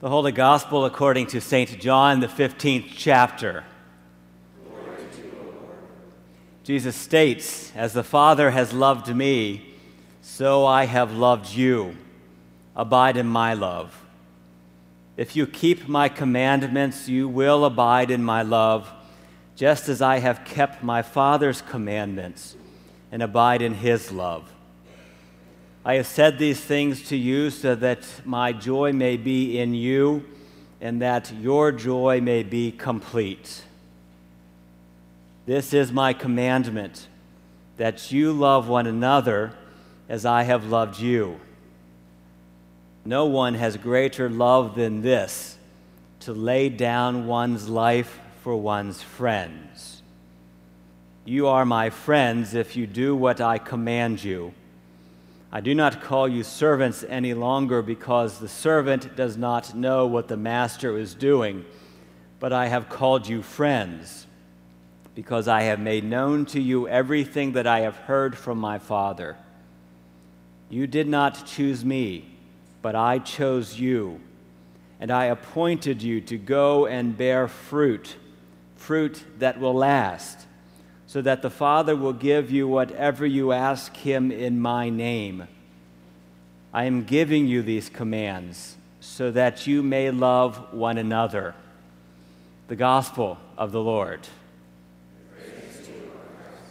The Holy Gospel according to St. John, the 15th chapter. Glory to you, O Lord. Jesus states, "As the Father has loved me, so I have loved you. Abide in my love. If you keep my commandments, you will abide in my love, just as I have kept my Father's commandments and abide in his love. I have said these things to you so that my joy may be in you and that your joy may be complete. This is my commandment, that you love one another as I have loved you. No one has greater love than this, to lay down one's life for one's friends. You are my friends if you do what I command you. I do not call you servants any longer because the servant does not know what the master is doing, but I have called you friends because I have made known to you everything that I have heard from my Father. You did not choose me, but I chose you, and I appointed you to go and bear fruit that will last, so that the Father will give you whatever you ask him in my name. I am giving you these commands so that you may love one another." The Gospel of the Lord. Praise to you, Lord Christ.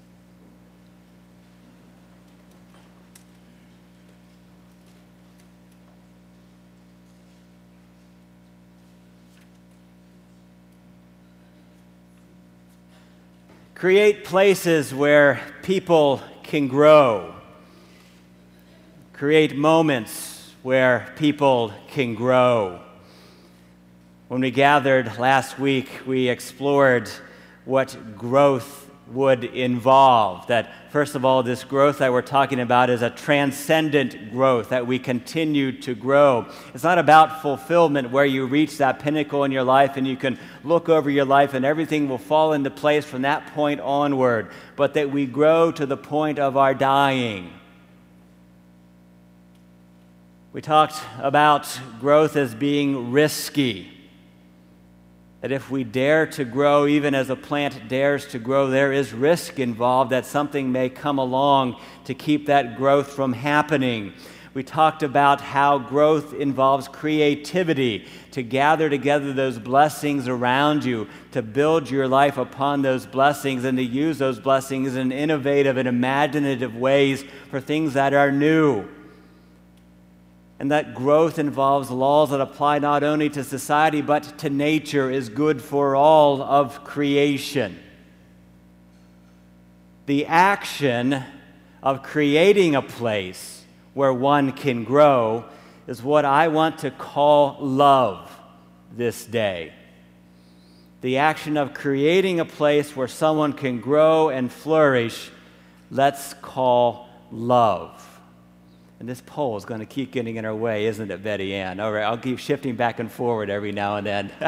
Create places where people can grow. Create moments where people can grow. When we gathered last week, we explored what growth would involve. That, first of all, this growth that we're talking about is a transcendent growth, that we continue to grow. It's not about fulfillment where you reach that pinnacle in your life and you can look over your life and everything will fall into place from that point onward, but that we grow to the point of our dying. We talked about growth as being risky. That if we dare to grow, even as a plant dares to grow, there is risk involved that something may come along to keep that growth from happening. We talked about how growth involves creativity, to gather together those blessings around you, to build your life upon those blessings, and to use those blessings in innovative and imaginative ways for things that are new. And that growth involves laws that apply not only to society, but to nature, is good for all of creation. The action of creating a place where one can grow is what I want to call love this day. The action of creating a place where someone can grow and flourish, let's call love. And this poll is going to keep getting in our way, isn't it, Betty Ann? All right, I'll keep shifting back and forward every now and then.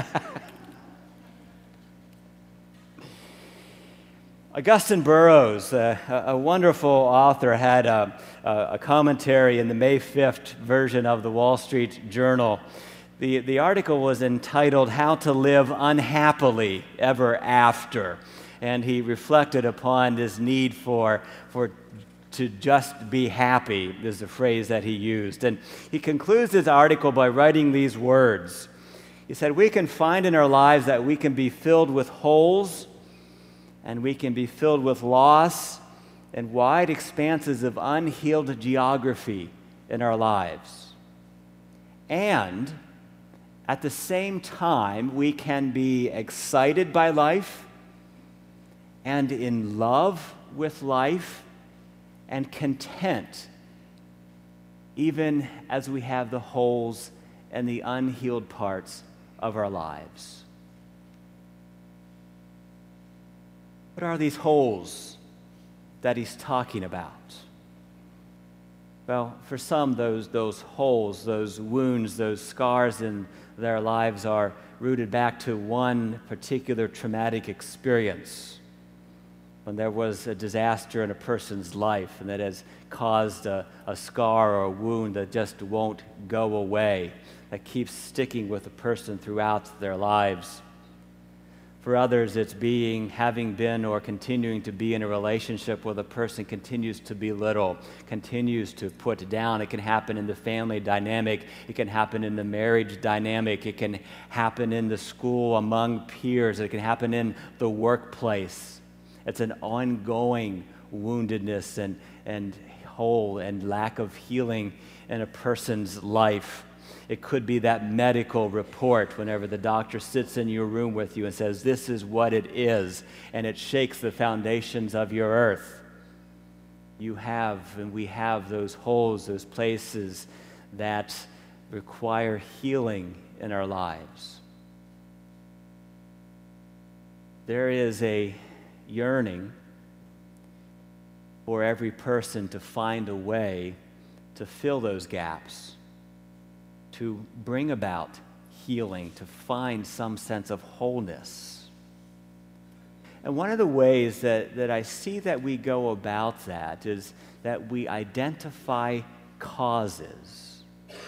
Augustine Burroughs, a wonderful author, had a commentary in the May 5th version of the Wall Street Journal. The article was entitled, "How to Live Unhappily Ever After." And he reflected upon this need to just be happy, is the phrase that he used. And he concludes his article by writing these words. He said, "We can find in our lives that we can be filled with holes, and we can be filled with loss and wide expanses of unhealed geography in our lives. And at the same time, we can be excited by life and in love with life and content, even as we have the holes and the unhealed parts of our lives." What are these holes that he's talking about? Well, for some, those holes, those wounds, those scars in their lives are rooted back to one particular traumatic experience. When there was a disaster in a person's life and that has caused a scar or a wound that just won't go away. that keeps sticking with a person throughout their lives. For others, it's having been or continuing to be in a relationship where the person continues to belittle, continues to put down. It can happen in the family dynamic. It can happen in the marriage dynamic. It can happen in the school among peers. It can happen in the workplace. It's an ongoing woundedness and hole and lack of healing in a person's life. It could be that medical report whenever the doctor sits in your room with you and says, this is what it is, and it shakes the foundations of your earth. You have, and we have those holes, those places that require healing in our lives. There is a yearning for every person to find a way to fill those gaps, to bring about healing, to find some sense of wholeness. And one of the ways that I see that we go about that is that we identify causes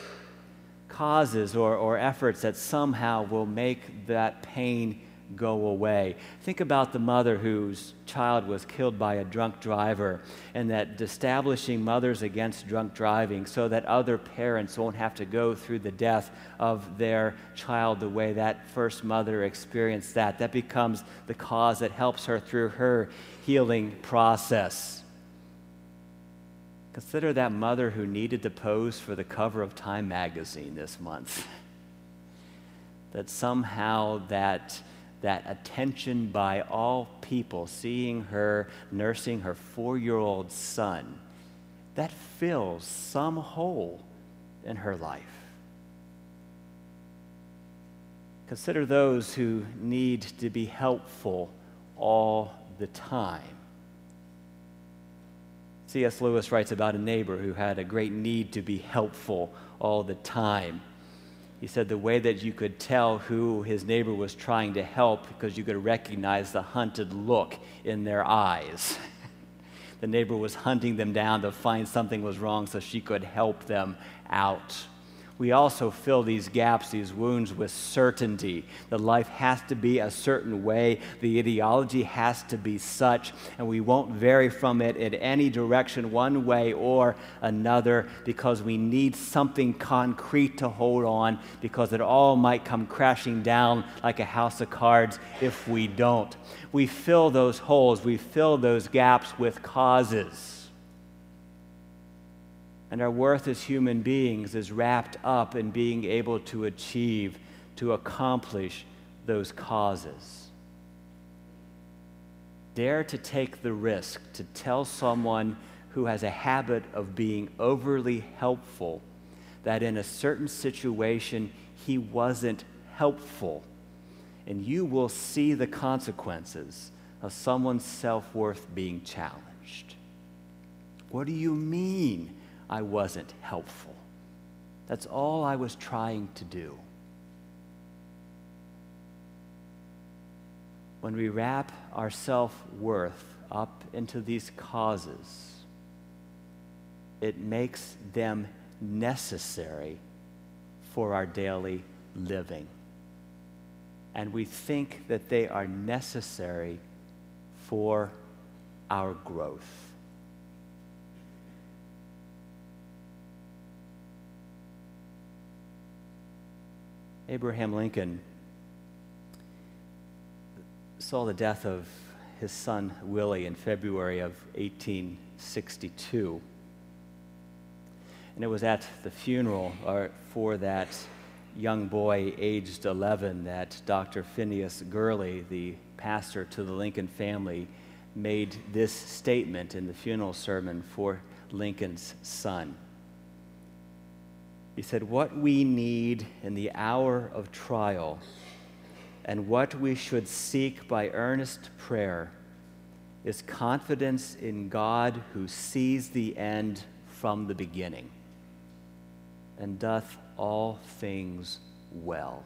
or efforts that somehow will make that pain go away. Think about the mother whose child was killed by a drunk driver, and that establishing Mothers Against Drunk Driving so that other parents won't have to go through the death of their child the way that first mother experienced that. That becomes the cause that helps her through her healing process. Consider that mother who needed to pose for the cover of Time magazine this month. That somehow that attention by all people, seeing her nursing her 4-year-old son, that fills some hole in her life. Consider those who need to be helpful all the time. C.S. Lewis writes about a neighbor who had a great need to be helpful all the time. He said the way that you could tell who his neighbor was trying to help, because you could recognize the hunted look in their eyes. The neighbor was hunting them down to find something was wrong so she could help them out. We also fill these gaps, these wounds, with certainty. The life has to be a certain way. The ideology has to be such, and we won't vary from it in any direction, one way or another, because we need something concrete to hold on, because it all might come crashing down like a house of cards if we don't. We fill those holes, we fill those gaps with causes. And our worth as human beings is wrapped up in being able to achieve, to accomplish those causes. Dare to take the risk to tell someone who has a habit of being overly helpful that in a certain situation he wasn't helpful, and you will see the consequences of someone's self-worth being challenged. What do you mean I wasn't helpful? That's all I was trying to do. When we wrap our self-worth up into these causes, it makes them necessary for our daily living. And we think that they are necessary for our growth. Abraham Lincoln saw the death of his son Willie in February of 1862. And it was at the funeral for that young boy aged 11 that Dr. Phineas Gurley, the pastor to the Lincoln family, made this statement in the funeral sermon for Lincoln's son. He said, "What we need in the hour of trial and what we should seek by earnest prayer is confidence in God who sees the end from the beginning and doth all things well."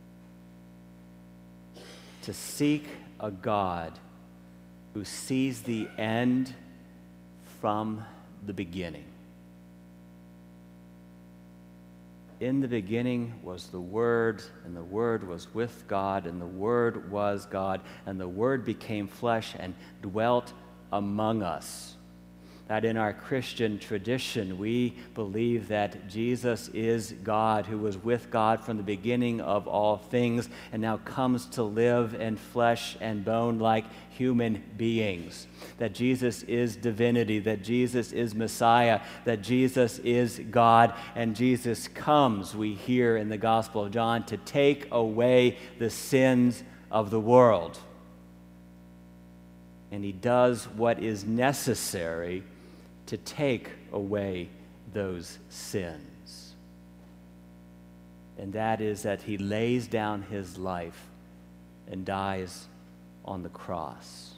To seek a God who sees the end from the beginning. in the beginning was the Word, and the Word was with God, and the Word was God, and the Word became flesh and dwelt among us. That in our Christian tradition, we believe that Jesus is God, who was with God from the beginning of all things, and now comes to live in flesh and bone like human beings. That Jesus is divinity, that Jesus is Messiah, that Jesus is God, and Jesus comes, we hear in the Gospel of John, to take away the sins of the world. And he does what is necessary to take away those sins. And that is that he lays down his life and dies on the cross.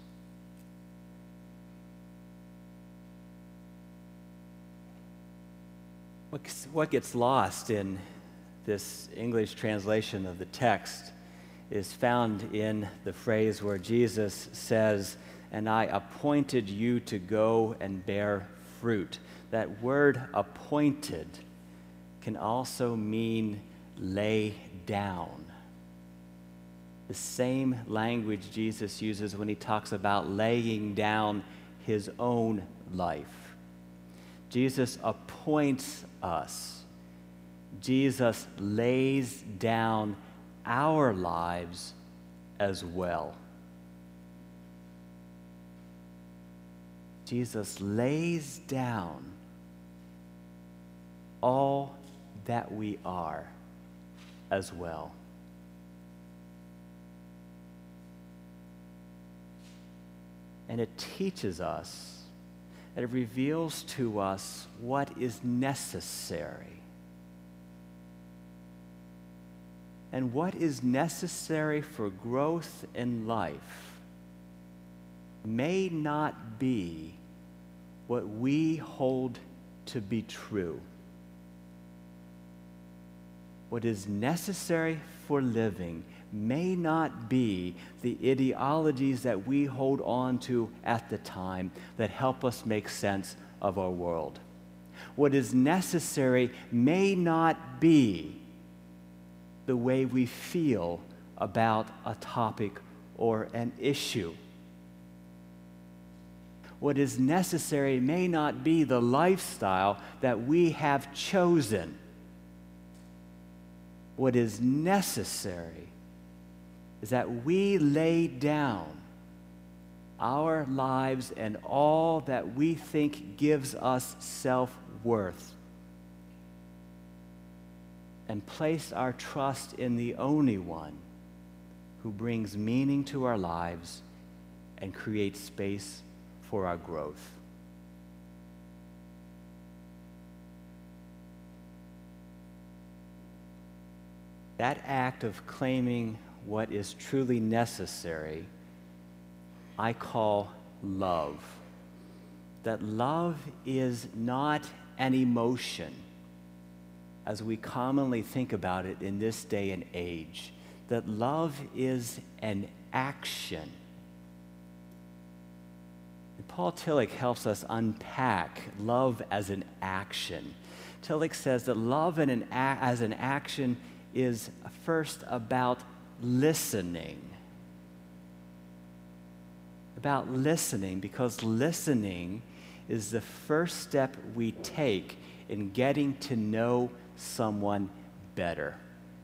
What gets lost in this English translation of the text is found in the phrase where Jesus says, "And I appointed you to go and bear fruit." That word appointed can also mean lay down. The same language Jesus uses when he talks about laying down his own life. Jesus appoints us. Jesus lays down our lives as well. Jesus lays down all that we are as well. And it teaches us, and it reveals to us what is necessary. And what is necessary for growth in life may not be what we hold to be true. What is necessary for living may not be the ideologies that we hold on to at the time that help us make sense of our world. What is necessary may not be the way we feel about a topic or an issue. What is necessary may not be the lifestyle that we have chosen. What is necessary is that we lay down our lives and all that we think gives us self-worth and place our trust in the only one who brings meaning to our lives and creates space for our growth. That act of claiming what is truly necessary, I call love. That love is not an emotion, as we commonly think about it in this day and age. That love is an action. And Paul Tillich helps us unpack love as an action. Tillich says that love as an action is first about listening. About listening, because listening is the first step we take in getting to know someone better.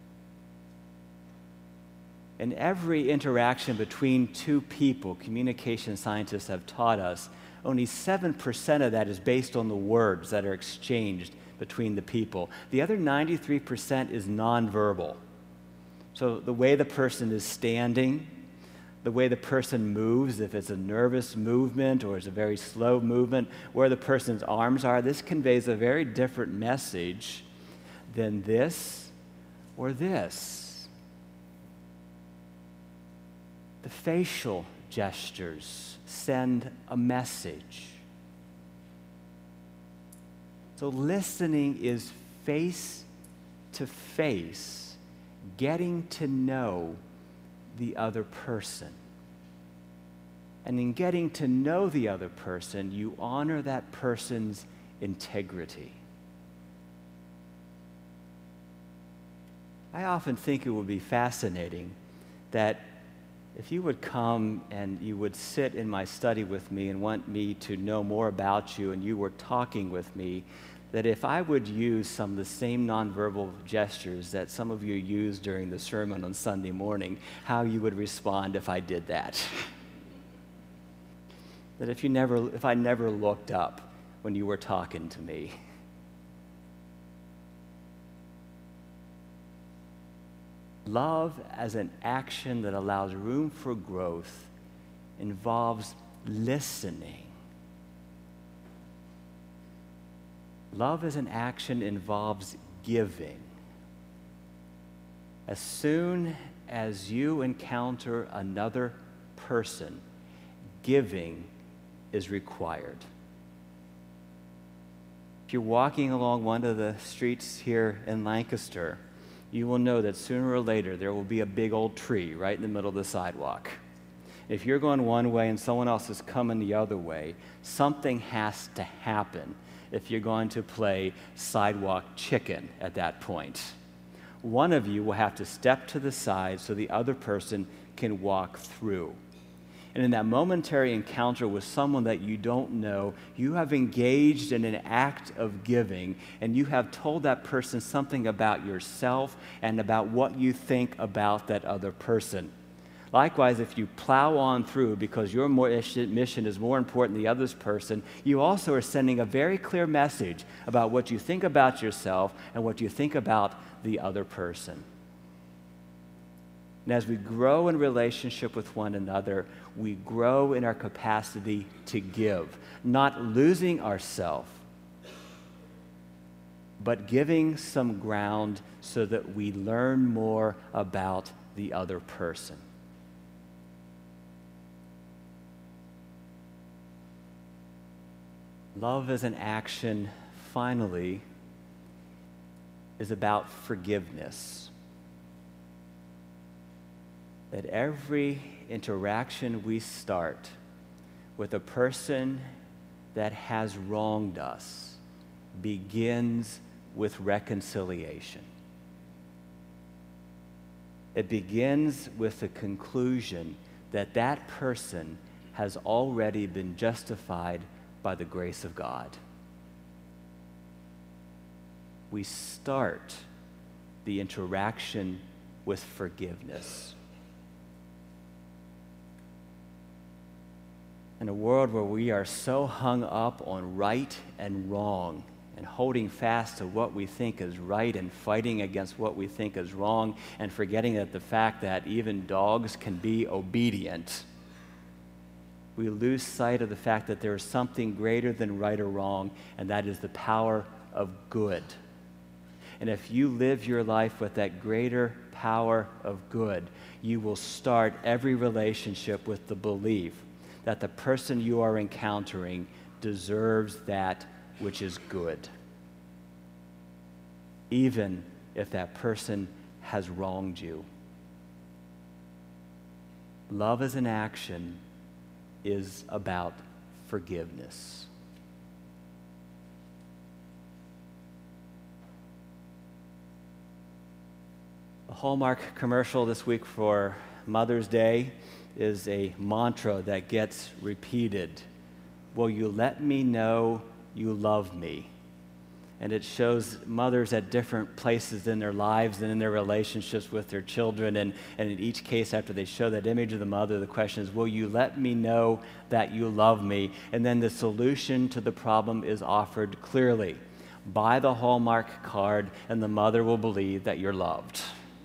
In every interaction between two people, communication scientists have taught us, only 7% of that is based on the words that are exchanged between the people. The other 93% is nonverbal. So the way the person is standing, the way the person moves, if it's a nervous movement or it's a very slow movement, where the person's arms are, this conveys a very different message than this or this. The facial gestures send a message. So listening is face to face, getting to know the other person. And in getting to know the other person, you honor that person's integrity. I often think it would be fascinating that if you would come and you would sit in my study with me and want me to know more about you and you were talking with me, that if I would use some of the same nonverbal gestures that some of you used during the sermon on Sunday morning, how you would respond if I did that. That if I never looked up when you were talking to me. Love as an action that allows room for growth involves listening. Love as an action involves giving. As soon as you encounter another person, giving is required. If you're walking along one of the streets here in Lancaster, you will know that sooner or later there will be a big old tree right in the middle of the sidewalk. If you're going one way and someone else is coming the other way, something has to happen if you're going to play sidewalk chicken at that point. One of you will have to step to the side so the other person can walk through. And in that momentary encounter with someone that you don't know, you have engaged in an act of giving, and you have told that person something about yourself and about what you think about that other person. Likewise, if you plow on through because your mission is more important than the other person, you also are sending a very clear message about what you think about yourself and what you think about the other person. And as we grow in relationship with one another, we grow in our capacity to give, not losing ourselves, but giving some ground so that we learn more about the other person. Love as an action, finally, is about forgiveness. That every interaction we start with a person that has wronged us begins with reconciliation. It begins with the conclusion that that person has already been justified by the grace of God. We start the interaction with forgiveness. In a world where we are so hung up on right and wrong and holding fast to what we think is right and fighting against what we think is wrong and forgetting that the fact that even dogs can be obedient, we lose sight of the fact that there is something greater than right or wrong, and that is the power of good. And if you live your life with that greater power of good, you will start every relationship with the belief that the person you are encountering deserves that which is good, even if that person has wronged you. Love as an action is about forgiveness. The Hallmark commercial this week for Mother's Day is a mantra that gets repeated. Will you let me know you love me? And it shows mothers at different places in their lives and in their relationships with their children. And in each case, after they show that image of the mother, the question is, will you let me know that you love me? And then the solution to the problem is offered clearly. Buy the Hallmark card, and the mother will believe that you're loved.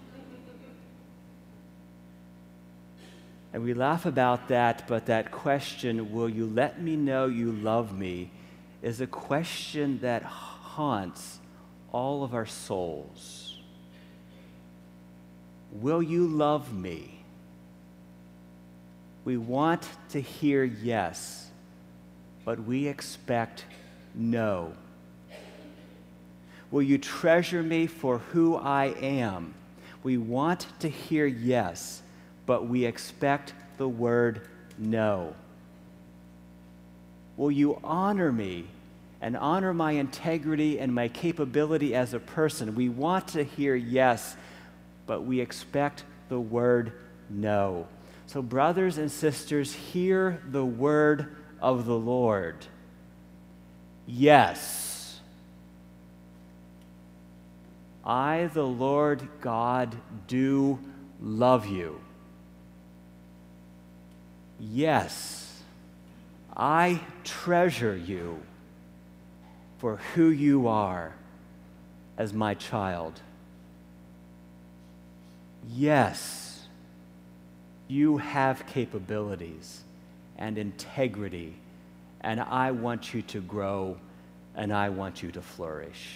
And we laugh about that, but that question, will you let me know you love me, is a question that haunts all of our souls. Will you love me? We want to hear yes, but we expect no. Will you treasure me for who I am? We want to hear yes, but we expect the word no. Will you honor me and honor my integrity and my capability as a person? We want to hear yes, but we expect the word no. So, brothers and sisters, hear the word of the Lord. Yes, I, the Lord God, do love you. Yes, I treasure you for who you are as my child. Yes, you have capabilities and integrity, and I want you to grow, and I want you to flourish.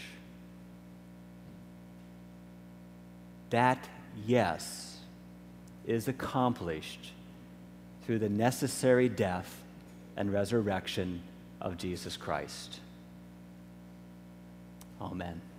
That yes is accomplished through the necessary death and resurrection of Jesus Christ. Amen.